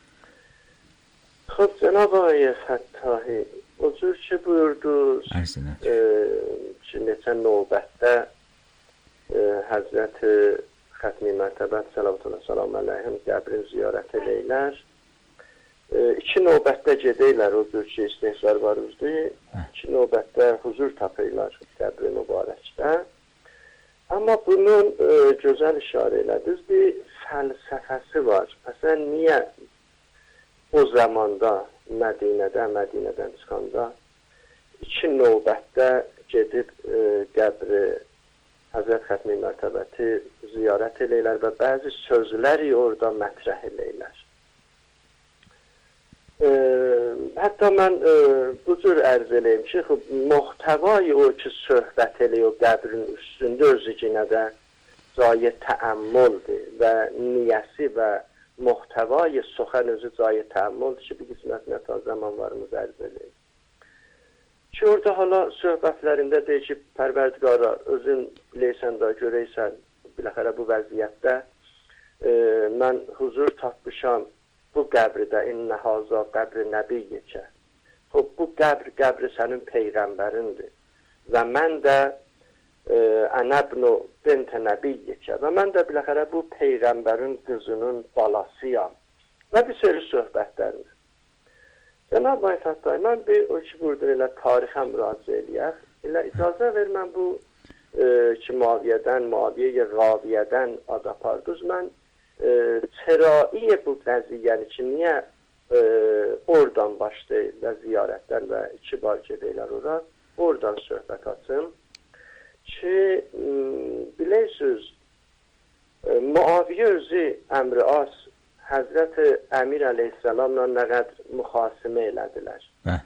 Xub, Cənab Ağay Fəttahi, o cür ki buyurdunuz ki, neçə növbətdə Həzrət Xətmi Mərtəbət Səlavətullah Salam Əleyhim qəbrin ziyarət eləylər. 2 növbətdə gedəylər, o cür ki istehzar var üzdü. 2 növbətdə huzur tapırlar qəbri mübarəkdə. Amma bunun gözəl işarə elədiniz, bir fəlsəfəsi var. Məsələn, niyə o zamanda Mədinədən çıxanda 2 növbətdə gedib qəbri Həzrət Xətmi Mərtəbəti ziyarət eləylər və bəzi sözləri orada mətrəh eləylər. Hətta mən bu cür ərz eləyim ki, muhtəvayı o ki söhbət eləyir o qəbrin üstündə özü yenə də cayı təəmmüldir və niyyəsi və muhtəvayı suxən özü cayı təəmmüldir ki, bir qismətinə ta zamanlarımız ərz eləyir. Ki orada hala söhbətlərində deyir ki, Pərverdigara özün biləysən də görəysən, biləxərə bu vəziyyətdə mən huzur tapmışam bu qəbridə, innə haza qəbri nəbiyyəcə. Bu qəbri sənin peyğəmbərindir və mən də ənəbnu bintə nəbiyyəcə və mən də biləxərə bu peyğəmbərin qızının balasıyam və bir sürü söhbətlərindir. Cənab Ağay Fəttahi, mən bir o ki burada elə tarixə müraciə eləyək. Elə icazə ver mən bu ki Muaviyyəyə Raviyədən ad apardınız. Mən çəraiyə bu qəziyyəni ki, niyə oradan başlayır və ziyarətdən və 2 bar gedəylər ora, oradan söhbət açım. Ki, bilirsiniz, Muaviyyə özü Əmr-i As Həzrət Əmir əleyhissalamla nə qədər müxasimə elədilər.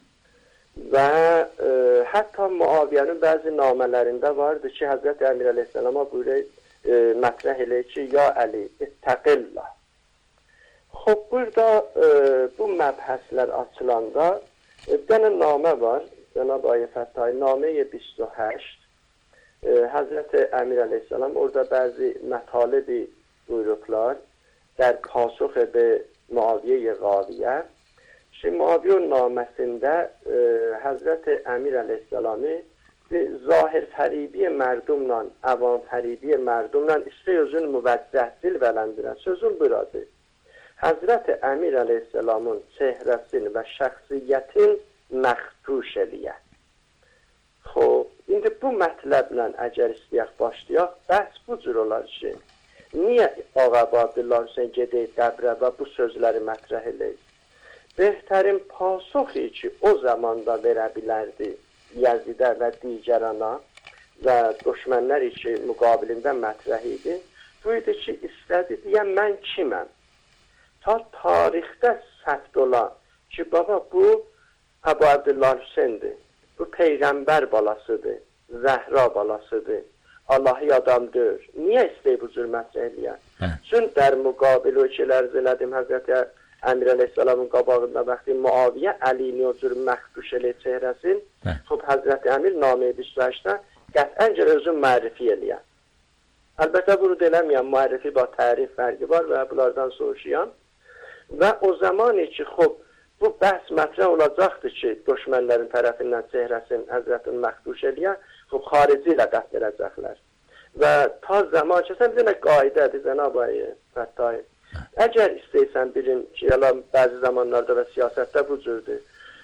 Və hətta Muaviyyənin bəzi namələrində vardı ki, Həzrət Əmir əleyhissalama buyurur, mətrəh eləyir ki, ya Əli, ittəqillah. Xub, burada bu məbhəslər açılanda bir dənə namə var, Cənab Ağay Fəttahi, namə-i 28. Həzrət Əmir əleyhissalam orada bəzi mətalibi buyruqlar در پاسخ به معاویه غاویه معاویه نامسinde حضرت امیر علیه السلامی ظاهر فریبی مردمla عوام فریبی مردمla istəyözün müvəccəhsil vələndirən sözün buradır. Həzrət Əmir əleyhissalamın çehrəsini və şəxsiyyətin məxtuş eləyə. Xob, indi bu mətləblə əgər istəyək başlayaq, bəhs bu cür olar ki, niyə Ağa Abdullah Hüseyin gedək qəbrə və bu sözləri mətrəh eləyir? Behtərin pasoxi ki, o zamanda verə bilərdi Yəzidə və digərana və düşmənlər ki, müqabilində mətrəh idi. Bu idi ki, istədi deyən mən kiməm? Ta tarixdə səbt olan ki, baba bu Əbu Abdullah Hüseyindir, bu Peyğəmbər balasıdır, Zəhra balasıdır. Allahi adamdır. Niyə istəyib bu cür məsələ eləyər? Çün dər müqabil ölçülər elədim Həzrəti Əmir əleyhissalamın qabağında vaxtı Muaviyə Əlini o cür məxduş elə çehrəsin. Xub Həzrəti Əmir namə-i 28-də qəfəncə özün mərrifi eləyər. Əlbəttə bunu deləməyəm, mərrifi ba tərif fərqi var və bunlardan soruşuyam. Və o zaman ki, xub bu bəhs mətrə olacaqdır ki, düşmənlərin tərəfindən çehrəsin Həzrətin məxduş eləyər, xub xarici ilə qət edəcəklər. Və ta zaman ki, sən bir dənə qaidədir, Cənab-ı Fəttahı. Əgər istəyirsən bilin ki, bəzi zamanlarda və siyasətdə bu cürdür,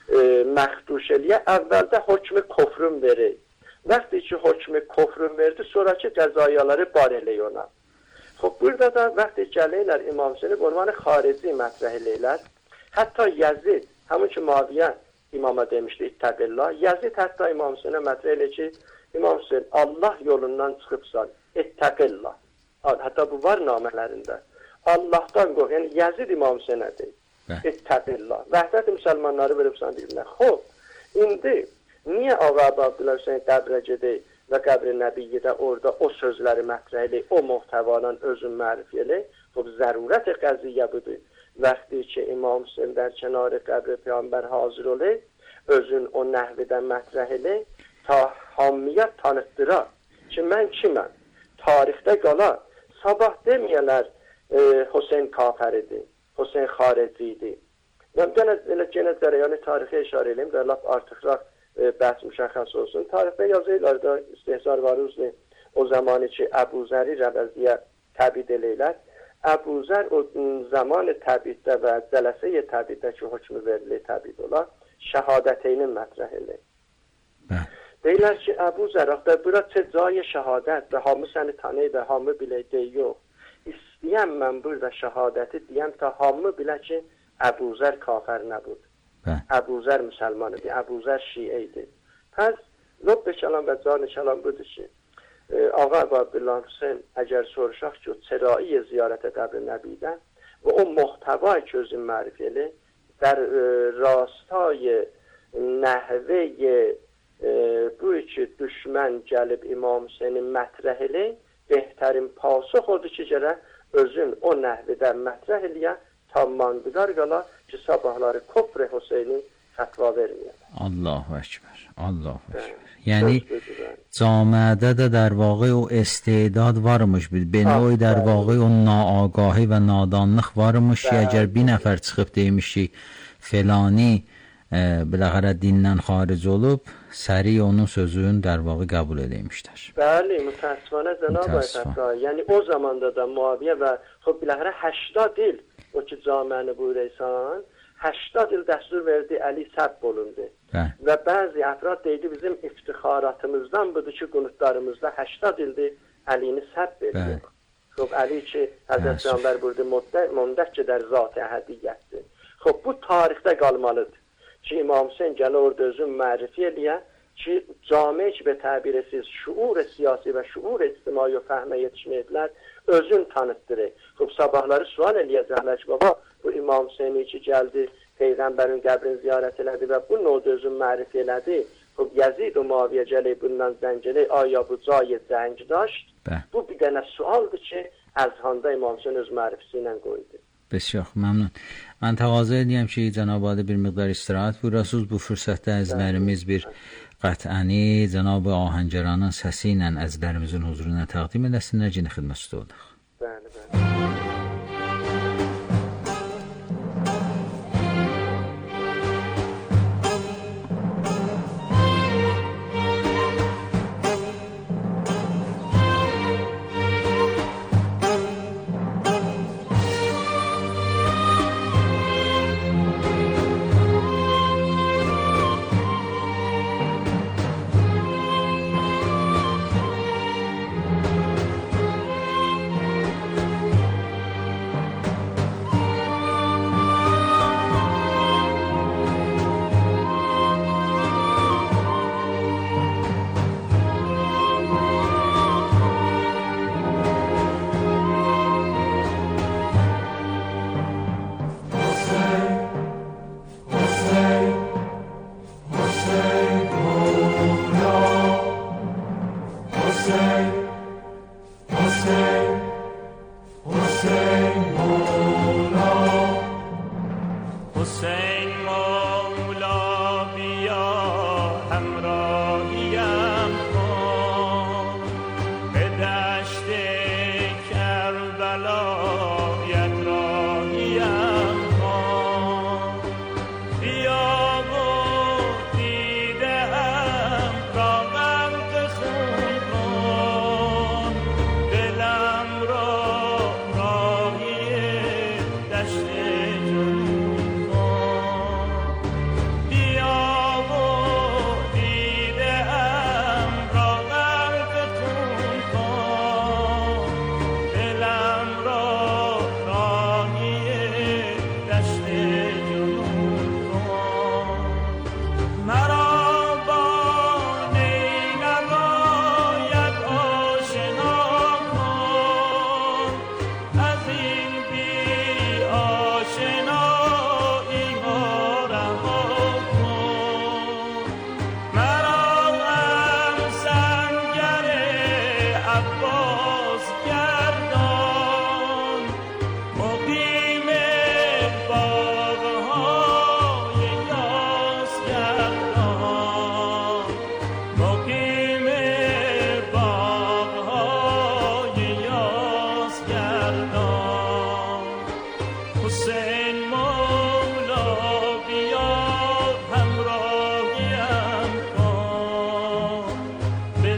məxduş eləyə, əvvəldə hökmü kofrun verir. Vəqti ki, hökmü kofrun verdi, sonraki qəzayaları bar eləyə ona. Xub, burada da vəqti gələylər İmam Hüseyni qurbanı xarici mətrəh eləylər. Hətta Yazid, həmin ki, Muaviyə imama demişdi, ittəqillah. Yazid hətta İmam Hüseynə mətrəh elə ki, İmam Hüseyin, Allah yolundan çıxıbsan, ittəqillah. Hətta bu var namələrində. Allah'tan qorx. Yəni Yazid İmam Hüseynədir. İttəqillah. Vəhdət müsəlmanları veribsən birbirine. Xob, indi niyə Ağa Abdullah Hüseyin qəbrə gedək və qəbri Nəbiyyidə orada o sözləri mətrəh elək, o muhtəvanın özün mərif elək? Xob, zərurət qəziyyə budur. Vəxti ki, İmam Hüseyin der kənarı qəbri Peyğəmbər hazır olək, özün o nəhvidən mətrəh elək, ta hamiyyət tanıtdıra ki, mən kiməm? Tarixdə qala, sabah deməyələr, Hüseyin kafəridir, Hüseyin xaricidir. Mən genə cərəyanı tarixə işarə edeyim və laf artıqraq bəhs müşəxəs olsun. Tarixdə yazıylar da istehzar var üzrə o zamanı ki, Əbu Zəri rəvəziyə təbid eləylər. Əbu Zər o zamanı təbiddə və cələsə-i təbiddə ki, hökmü verilir təbid olar, şəhadəteynin mətrəh eləyir. Deyirlər ki, Əbu Zər, bura çə cayı şəhadət və hamı səni tanıyır və hamı bilək yox. İstəyəm mən burada şəhadəti deyəm ta hamı bilə ki, Əbu Zər kafər nəbud. Əbu Zər müsəlmanıdır, Əbu Zər şieydir. Pəs, lobbe kəlam və canı kəlam budur ki, Ağa Abdullah Hüseyin əgər soruşaq ki, o çəraiyə ziyarətə qəbri Nəbidən və o muhtəvay ki, özün mərif eli, در راستای نحوه bu ki düşmən gəlib İmam Hüseyni mətrəh elə, behtarin pasıq odur ki, gərək özün o nəhvidə mətrəh eləyə, tammandıqar qala ki, sabahları Kofr Hüseyni fətva verməyək. Allahu Ekber, Allahu Ekber. Yəni camiədə də در واقع o استعداد varmış, benoy در واقع o naagahi və nadanlıq varmış ki, əgər bir nəfər çıxıb demiş ki, felani biləğərə dindən xaric olub, səri onun sözünü در واقع qəbul edəymişlər. Bəli, mütəssifانə Cənab Ayətullah. Yəni o zamanda da Muaviyə və biləğərə 80 il o ki camiəni buyuraysan, 80 il dəstur verdi, Əli səbb olundu. Və bəzi əfrad deydi, bizim iftixaratımızdan budur ki, qunutlarımızda 80 ildir Əlini səbb verdi. Xob, Əli ki, Həzrət Peyğəmbər burada mündək ki, der zat-ı əhədiyyətdir. Xob, bu tarixdə qalmalıdır ki, İmam Hüseyin gələ orada özün mərrifi eləyə ki, cami ki, be təbir siz şuur siyasi və şuur ictimai və fəhmə yetişməyədilər, özün tanıtdırır. Xob, sabahları sual eləyəcəklər ki, baba, bu İmam Hüseyni ki, gəldi, Peyğəmbərin qəbrini ziyarət elədi və bunun orada özün mərrifi elədi. Xob, Yazid o Muaviyə gələk, bundan zəng gələk, aya bu cayı zəng daşt. Bu bir dənə sualdır ki, əzhanda İmam Hüseyin öz mərrifisi ilə qoydu. بسیار ممنون. من تقاضا edeyim ki, Cənab Ali bir miqdar istirahət buyurasınız. Bu fürsətdə əzlərimiz bir qət'əni Cənab Ahəngəranın səsi ilə əzlərimizin huzuruna təqdim edəsinlər ki, xidmətçi olduq. Bəli, bəli.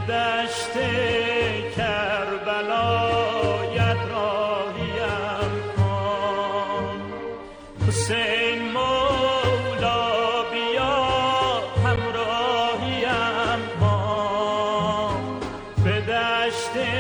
دشت کربلایت راهیم کن. حسین مولا بیا همراهیم کن، به دشت